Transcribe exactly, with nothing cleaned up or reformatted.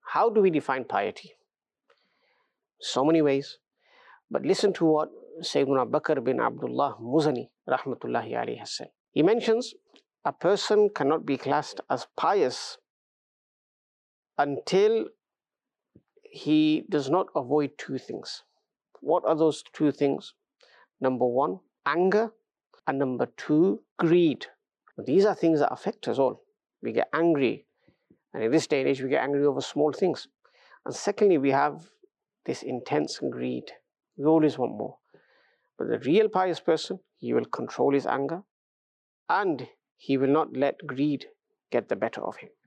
How do we define piety? So many ways. But listen to what Sayyidina Bakr bin Abdullah Muzani rahmatullahi alayhi has said. He mentions a person cannot be classed as pious until he does not avoid two things. What are those two things? Number one, anger, and number two, greed. These are things that affect us all. We get angry, and in this day and age, we get angry over small things. And secondly, we have this intense greed. We always want more. But the real pious person, he will control his anger, and he will not let greed get the better of him.